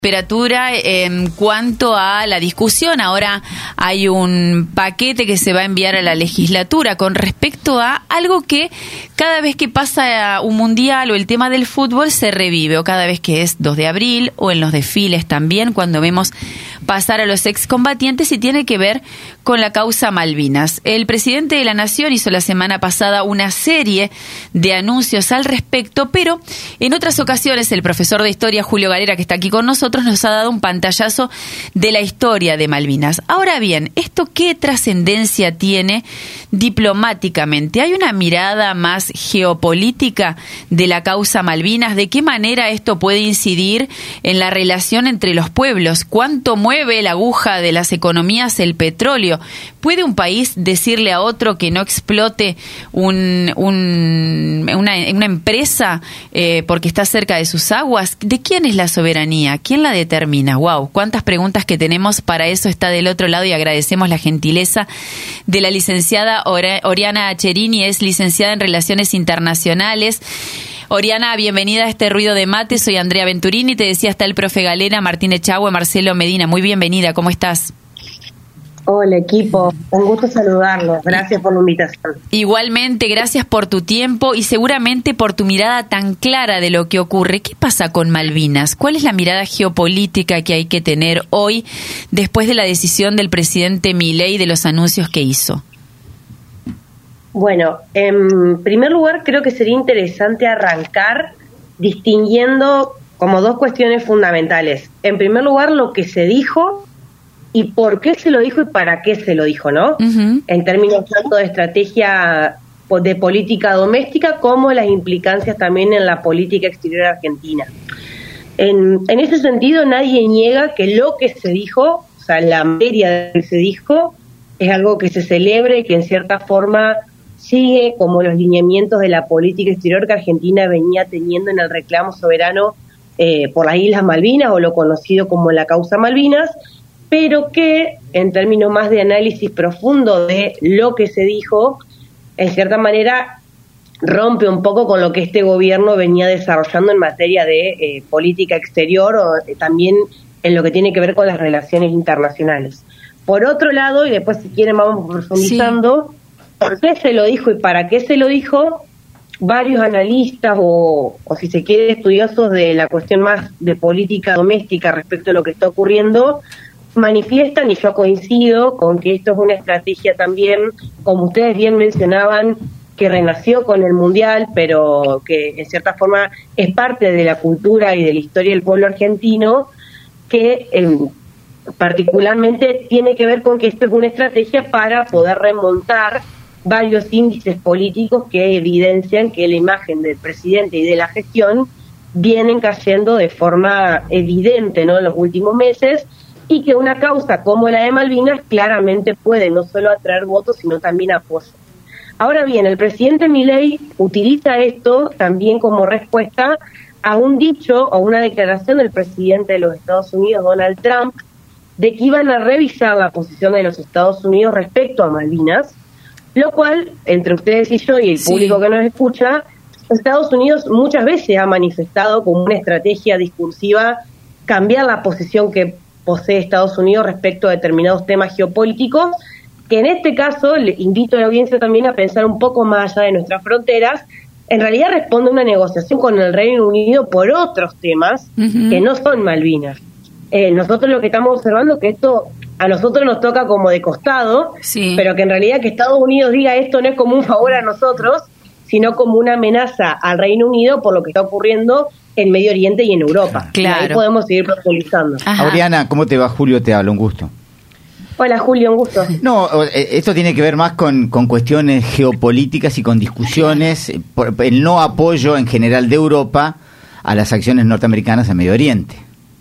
Temperatura en cuanto a la discusión. Ahora hay un paquete que se va a enviar a la legislatura con respecto a algo que cada vez que pasa un mundial o el tema del fútbol se revive, o cada vez que es 2 de abril o en los desfiles también, cuando vemos pasar a los excombatientes, y tiene que ver con la causa Malvinas. El presidente de la Nación hizo la semana pasada una serie de anuncios al respecto, pero en otras ocasiones el profesor de historia Julio Galera, que está aquí con nosotros, nos ha dado un pantallazo de la historia de Malvinas. Ahora bien, ¿esto qué trascendencia tiene diplomáticamente? ¿Hay una mirada más geopolítica de la causa Malvinas? ¿De qué manera esto puede incidir en la relación entre los pueblos? ¿Cuánto mueve la aguja de las economías el petróleo? ¿Puede un país decirle a otro que no explote una empresa porque está cerca de sus aguas? ¿De quién es la soberanía? ¿Quién la determina? ¡Wow! Cuántas preguntas que tenemos. Para eso está del otro lado, y agradecemos la gentileza de la licenciada Oriana Cherini. Es licenciada en Relaciones Internacionales. Oriana, bienvenida a este Ruido de Mate. Soy Andrea Venturini. Te decía, está el profe Galera, Martín Echagüe, Marcelo Medina. Muy bienvenida. ¿Cómo estás? Hola, equipo, un gusto saludarlos, gracias por la invitación. Igualmente, gracias por tu tiempo y seguramente por tu mirada tan clara de lo que ocurre. ¿Qué pasa con Malvinas? ¿Cuál es la mirada geopolítica que hay que tener hoy después de la decisión del presidente Milei, de los anuncios que hizo? Bueno, en primer lugar creo que sería interesante arrancar distinguiendo como dos cuestiones fundamentales. En primer lugar, lo que se dijo y por qué se lo dijo y para qué se lo dijo, ¿no? Uh-huh. En términos tanto de estrategia de política doméstica como las implicancias también en la política exterior argentina. En ese sentido, nadie niega que lo que se dijo, o sea, la materia que se dijo, es algo que se celebre y que en cierta forma sigue como los lineamientos de la política exterior que Argentina venía teniendo en el reclamo soberano por las Islas Malvinas, o lo conocido como la causa Malvinas, pero que en términos más de análisis profundo de lo que se dijo, en cierta manera rompe un poco con lo que este gobierno venía desarrollando en materia de política exterior, o también en lo que tiene que ver con las relaciones internacionales. Por otro lado, y después si quieren vamos profundizando, sí, ¿por qué se lo dijo y para qué se lo dijo? Varios analistas o si se quiere estudiosos de la cuestión más de política doméstica respecto a lo que está ocurriendo, manifiestan, y yo coincido con que esto es una estrategia también, como ustedes bien mencionaban, que renació con el Mundial, pero que en cierta forma es parte de la cultura y de la historia del pueblo argentino, que particularmente tiene que ver con que esto es una estrategia para poder remontar varios índices políticos que evidencian que la imagen del presidente y de la gestión vienen cayendo de forma evidente, ¿no?, en los últimos meses, y que una causa como la de Malvinas claramente puede no solo atraer votos, sino también apoyo. Ahora bien, el presidente Milei utiliza esto también como respuesta a un dicho o una declaración del presidente de los Estados Unidos, Donald Trump, de que iban a revisar la posición de los Estados Unidos respecto a Malvinas, lo cual, entre ustedes y yo y el público que nos escucha, Estados Unidos muchas veces ha manifestado como una estrategia discursiva cambiar la posición que posee Estados Unidos respecto a determinados temas geopolíticos, que en este caso, le invito a la audiencia también a pensar un poco más allá de nuestras fronteras, en realidad responde a una negociación con el Reino Unido por otros temas que no son Malvinas. Nosotros lo que estamos observando es que esto a nosotros nos toca como de costado, pero que en realidad que Estados Unidos diga esto no es como un favor a nosotros, sino como una amenaza al Reino Unido por lo que está ocurriendo en Medio Oriente y en Europa. Claro. Y ahí podemos seguir profundizando. Oriana, ¿cómo te va? Julio te habla, un gusto. Hola Julio, un gusto. No, esto tiene que ver más con cuestiones geopolíticas y con discusiones por el no apoyo en general de Europa a las acciones norteamericanas en Medio Oriente.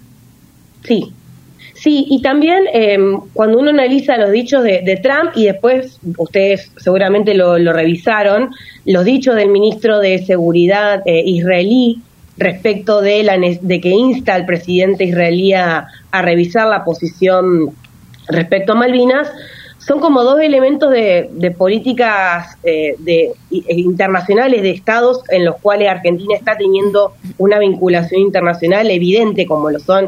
Sí, y también cuando uno analiza los dichos de Trump, y después ustedes seguramente lo revisaron, los dichos del ministro de Seguridad israelí respecto de que insta al presidente israelí a revisar la posición respecto a Malvinas, son como dos elementos de políticas internacionales de estados en los cuales Argentina está teniendo una vinculación internacional evidente, como lo son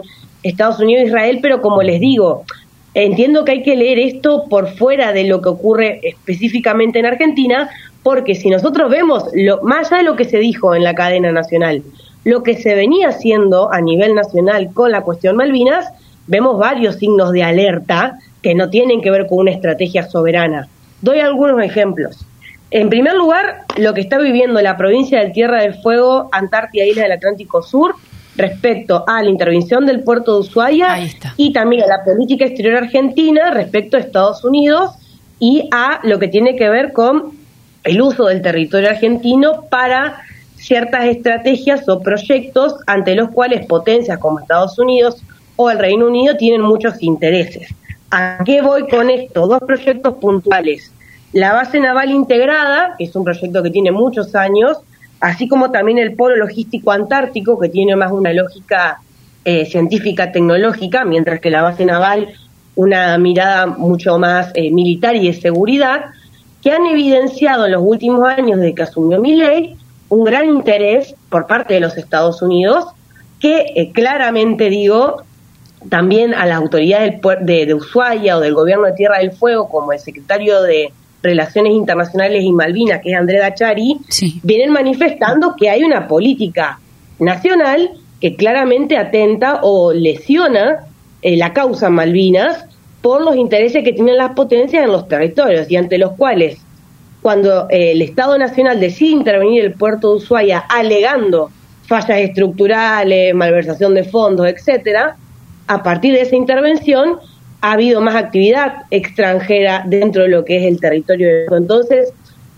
Estados Unidos e Israel, pero como les digo, entiendo que hay que leer esto por fuera de lo que ocurre específicamente en Argentina, porque si nosotros vemos, más allá de lo que se dijo en la cadena nacional, lo que se venía haciendo a nivel nacional con la cuestión Malvinas, vemos varios signos de alerta que no tienen que ver con una estrategia soberana. Doy algunos ejemplos. En primer lugar, lo que está viviendo la provincia de Tierra del Fuego, Antártida, Isla del Atlántico Sur, respecto a la intervención del puerto de Ushuaia y también a la política exterior argentina respecto a Estados Unidos y a lo que tiene que ver con el uso del territorio argentino para ciertas estrategias o proyectos ante los cuales potencias como Estados Unidos o el Reino Unido tienen muchos intereses. ¿A qué voy con esto? Dos proyectos puntuales. La base naval integrada, que es un proyecto que tiene muchos años, así como también el polo logístico antártico, que tiene más una lógica científica tecnológica, mientras que la base naval una mirada mucho más militar y de seguridad, que han evidenciado en los últimos años desde que asumió Milei un gran interés por parte de los Estados Unidos, que claramente digo, también a las autoridades de Ushuaia o del gobierno de Tierra del Fuego, como el secretario de Relaciones Internacionales y Malvinas, que es André Dachari, vienen manifestando que hay una política nacional que claramente atenta o lesiona la causa Malvinas por los intereses que tienen las potencias en los territorios y ante los cuales, cuando el Estado Nacional decide intervenir el puerto de Ushuaia alegando fallas estructurales, malversación de fondos, etcétera, a partir de esa intervención ha habido más actividad extranjera dentro de lo que es el territorio. Entonces,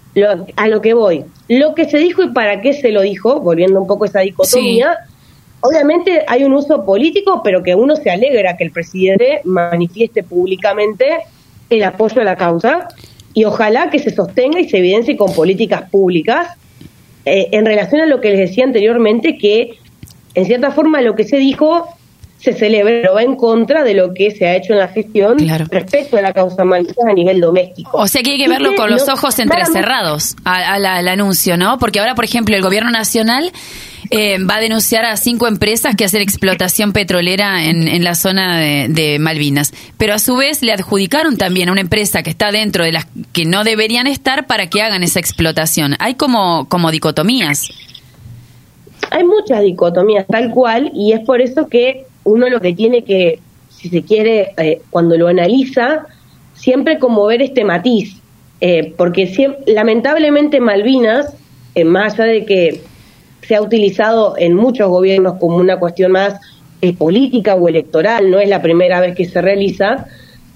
a lo que voy, lo que se dijo y para qué se lo dijo, volviendo un poco a esa dicotomía, obviamente hay un uso político, pero que uno se alegra que el presidente manifieste públicamente el apoyo a la causa y ojalá que se sostenga y se evidencie con políticas públicas en relación a lo que les decía anteriormente, que en cierta forma lo que se dijo se celebra, pero va en contra de lo que se ha hecho en la gestión respecto a la causa Malvinas a nivel doméstico. O sea que hay que verlo con los ojos entrecerrados al anuncio, ¿no? Porque ahora, por ejemplo, el gobierno nacional va a denunciar a 5 empresas que hacen explotación petrolera en la zona de Malvinas. Pero a su vez le adjudicaron también a una empresa que está dentro de las que no deberían estar para que hagan esa explotación. Hay como dicotomías. Hay muchas dicotomías, tal cual, y es por eso que uno lo que tiene que, si se quiere, cuando lo analiza, siempre como ver este matiz, porque lamentablemente Malvinas, más allá de que se ha utilizado en muchos gobiernos como una cuestión más política o electoral, no es la primera vez que se realiza,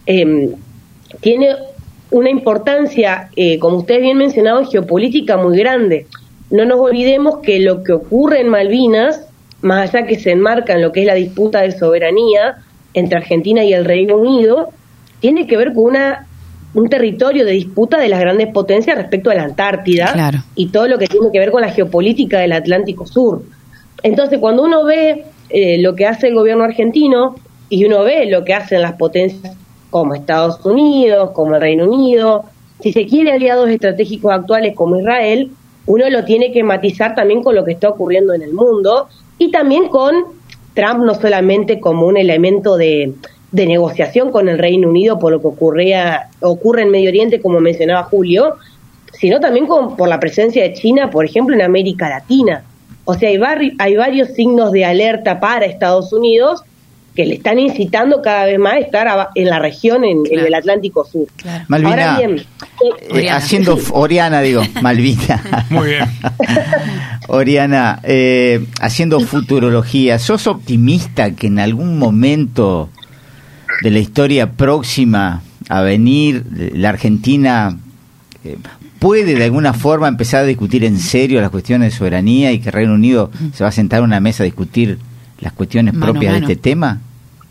tiene una importancia, como ustedes bien mencionaban, geopolítica muy grande. No nos olvidemos que lo que ocurre en Malvinas, más allá que se enmarca en lo que es la disputa de soberanía entre Argentina y el Reino Unido, tiene que ver con un territorio de disputa de las grandes potencias respecto a la Antártida y todo lo que tiene que ver con la geopolítica del Atlántico Sur. Entonces, cuando uno ve lo que hace el gobierno argentino y uno ve lo que hacen las potencias como Estados Unidos, como el Reino Unido, si se quiere aliados estratégicos actuales como Israel, uno lo tiene que matizar también con lo que está ocurriendo en el mundo y también con Trump no solamente como un elemento de negociación con el Reino Unido por lo que ocurre en Medio Oriente, como mencionaba Julio, sino también por la presencia de China, por ejemplo, en América Latina. O sea, hay varios signos de alerta para Estados Unidos que le están incitando cada vez más a estar en la región, en el Atlántico Sur. Malvina, ahora bien, Oriana, digo, Malvina. Muy bien. Oriana, haciendo futurología, ¿sos optimista que en algún momento de la historia próxima a venir la Argentina puede de alguna forma empezar a discutir en serio las cuestiones de soberanía y que Reino Unido se va a sentar a una mesa a discutir las cuestiones propias de este tema?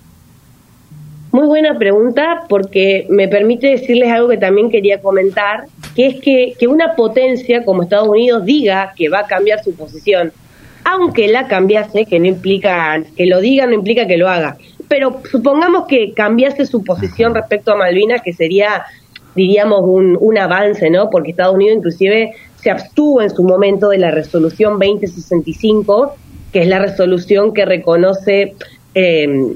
Muy buena pregunta, porque me permite decirles algo que también quería comentar, que es que una potencia como Estados Unidos diga que va a cambiar su posición, aunque la cambiase, que no implica que lo diga, no implica que lo haga, pero supongamos que cambiase su posición respecto a Malvinas, que sería, diríamos, un avance, ¿no? Porque Estados Unidos inclusive se abstuvo en su momento de la resolución 2065, que es la resolución que reconoce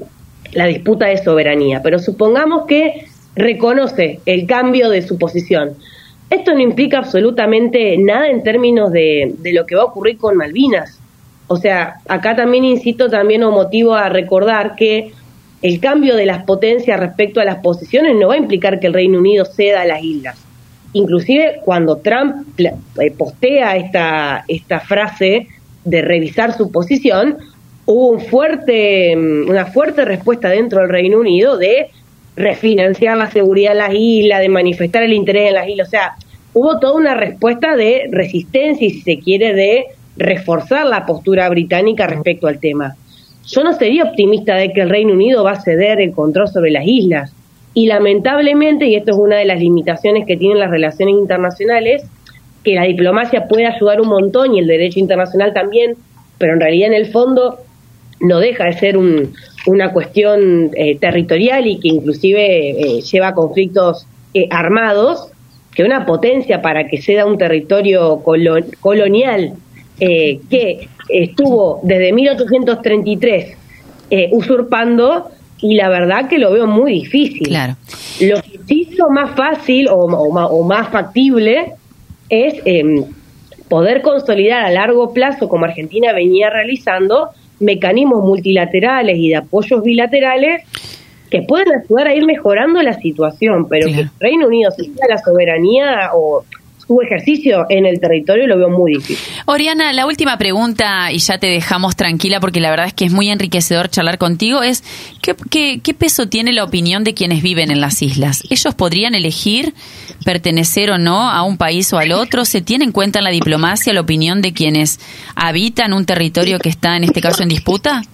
la disputa de soberanía, pero supongamos que reconoce el cambio de su posición. Esto no implica absolutamente nada en términos de lo que va a ocurrir con Malvinas. O sea, acá también incito también o motivo a recordar que el cambio de las potencias respecto a las posiciones no va a implicar que el Reino Unido ceda a las islas. Inclusive cuando Trump postea esta frase de revisar su posición, hubo una fuerte respuesta dentro del Reino Unido de refinanciar la seguridad de las islas, de manifestar el interés en las islas. O sea, hubo toda una respuesta de resistencia y, si se quiere, de reforzar la postura británica respecto al tema. Yo no sería optimista de que el Reino Unido va a ceder el control sobre las islas. Y lamentablemente, y esto es una de las limitaciones que tienen las relaciones internacionales, que la diplomacia puede ayudar un montón y el derecho internacional también, pero en realidad en el fondo no deja de ser una cuestión territorial y que inclusive lleva a conflictos armados, que una potencia para que ceda un territorio colonial que estuvo desde 1833 usurpando, y la verdad que lo veo muy difícil. Claro. Lo que sí hizo más fácil o más factible es poder consolidar a largo plazo, como Argentina venía realizando, mecanismos multilaterales y de apoyos bilaterales que pueden ayudar a ir mejorando la situación, pero claro, que el Reino Unido se quede la soberanía o su ejercicio en el territorio lo veo muy difícil. Oriana, la última pregunta y ya te dejamos tranquila porque la verdad es que es muy enriquecedor charlar contigo, es ¿qué peso tiene la opinión de quienes viven en las islas? ¿Ellos podrían elegir pertenecer o no a un país o al otro? ¿Se tiene en cuenta en la diplomacia la opinión de quienes habitan un territorio que está en este caso en disputa?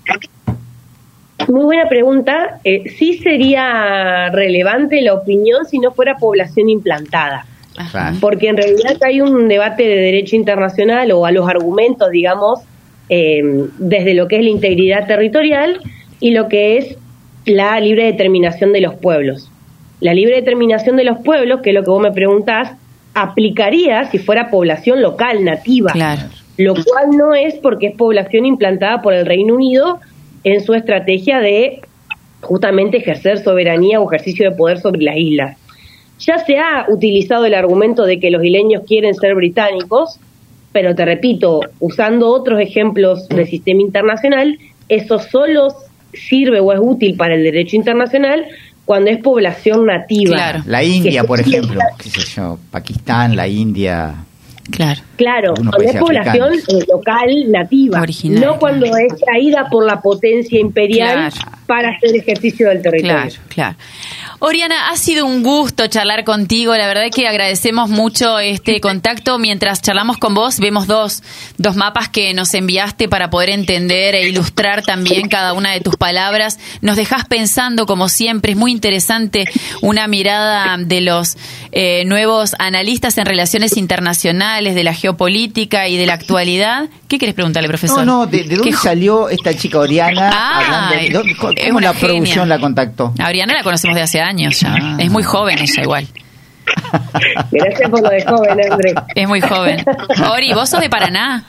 Muy buena pregunta. Sí sería relevante la opinión si no fuera población implantada. Ajá. Porque en realidad hay un debate de derecho internacional o a los argumentos, digamos, desde lo que es la integridad territorial y lo que es la libre determinación de los pueblos. La libre determinación de los pueblos, que es lo que vos me preguntás, aplicaría si fuera población local, nativa. Claro. Lo cual no es porque es población implantada por el Reino Unido en su estrategia de justamente ejercer soberanía o ejercicio de poder sobre las islas. Ya se ha utilizado el argumento de que los isleños quieren ser británicos, pero te repito, usando otros ejemplos del sistema internacional, eso solo sirve o es útil para el derecho internacional cuando es población nativa. Claro. La India, por ejemplo, qué sé yo, Pakistán, la India. Claro, cuando es población local, nativa, original, no cuando es traída por la potencia imperial para hacer ejercicio del territorio. Claro. Oriana, ha sido un gusto charlar contigo, la verdad es que agradecemos mucho este contacto. Mientras charlamos con vos, vemos dos mapas que nos enviaste para poder entender e ilustrar también cada una de tus palabras. Nos dejás pensando, como siempre, es muy interesante una mirada de los nuevos analistas en relaciones internacionales, de la geopolítica y de la actualidad. ¿Qué querés preguntarle, profesor? No, ¿de dónde salió esta chica Oriana? ¿Cómo la producción la contactó? A Oriana la conocemos de hace años ya. Es muy joven ella igual. Gracias por lo de joven, Andrés. Es muy joven. Ori, ¿vos sos de Paraná?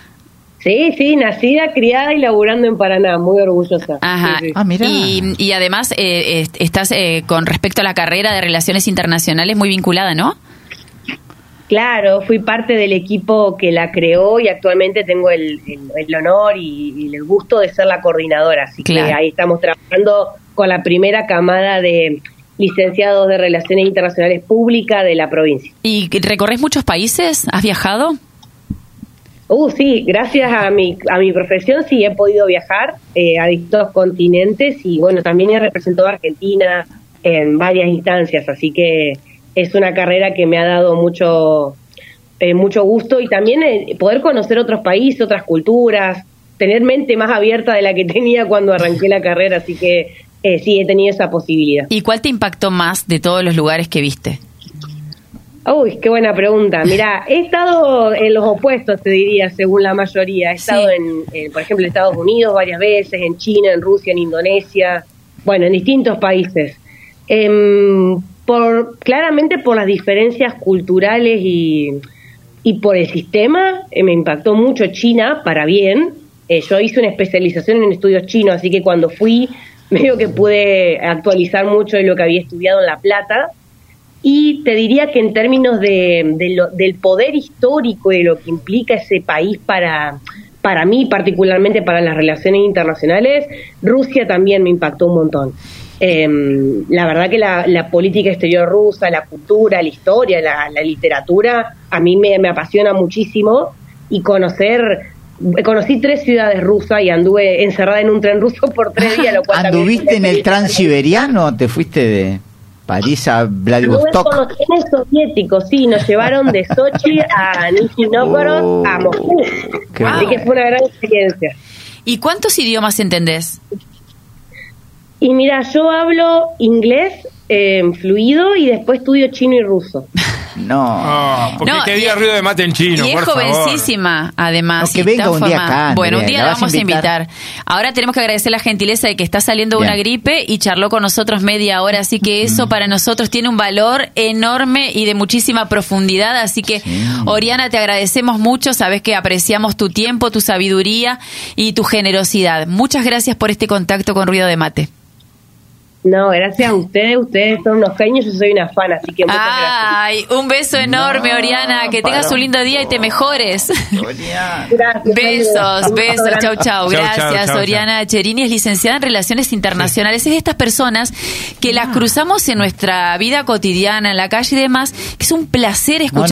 Sí, nacida, criada y laburando en Paraná, muy orgullosa. Ajá. Sí. Mirá. Y además estás con respecto a la carrera de Relaciones Internacionales muy vinculada, ¿no? Claro, fui parte del equipo que la creó y actualmente tengo el honor y el gusto de ser la coordinadora. Así que ahí estamos trabajando con la primera camada de licenciados de Relaciones Internacionales Públicas de la provincia. ¿Y recorres muchos países? ¿Has viajado? Sí, gracias a mi profesión sí he podido viajar a distintos continentes y bueno, también he representado a Argentina en varias instancias, así que es una carrera que me ha dado mucho gusto y también poder conocer otros países, otras culturas, tener mente más abierta de la que tenía cuando arranqué la carrera, así que sí, he tenido esa posibilidad. ¿Y cuál te impactó más de todos los lugares que viste? Uy, qué buena pregunta. Mirá, he estado en los opuestos, te diría, según la mayoría. He estado por ejemplo, en Estados Unidos varias veces, en China, en Rusia, en Indonesia, bueno, en distintos países. Claramente por las diferencias culturales y por el sistema, me impactó mucho China, para bien. Yo hice una especialización en estudios chinos, así que cuando fui medio que pude actualizar mucho de lo que había estudiado en La Plata. Y te diría que en términos del poder histórico y de lo que implica ese país para mí, particularmente para las relaciones internacionales, Rusia también me impactó un montón. La verdad que la política exterior rusa, la cultura, la historia, la literatura, a mí me apasiona muchísimo. Y conocí 3 ciudades rusas y anduve encerrada en un tren ruso por 3 días. Lo cual ¿Anduviste en el Transiberiano? ¿Te fuiste de París a Vladivostok? Con los trenes soviéticos, sí, nos llevaron de Sochi a Nizhny Novgorod a Moscú. Así que fue una gran experiencia. ¿Y cuántos idiomas entendés? Y mira, yo hablo inglés fluido y después estudio chino y ruso. No, porque no, que diga ruido de mate en chino, y por es favor. jovencísima, además. No, que venga un día acá, bueno, un día la vamos a invitar. Ahora tenemos que agradecer la gentileza de que está saliendo de una gripe y charló con nosotros media hora, así que eso para nosotros tiene un valor enorme y de muchísima profundidad, así que Oriana, te agradecemos mucho, sabes que apreciamos tu tiempo, tu sabiduría y tu generosidad. Muchas gracias por este contacto con Ruido de Mate. No, gracias a ustedes son unos genios, yo soy una fan, así que muchas gracias. Un beso enorme, Oriana, que tengas un lindo día y te mejores. Gracias. Besos, chau. Gracias, chau. Oriana Cherini es licenciada en Relaciones Internacionales, es de estas personas que las cruzamos en nuestra vida cotidiana, en la calle y demás, que es un placer escuchar.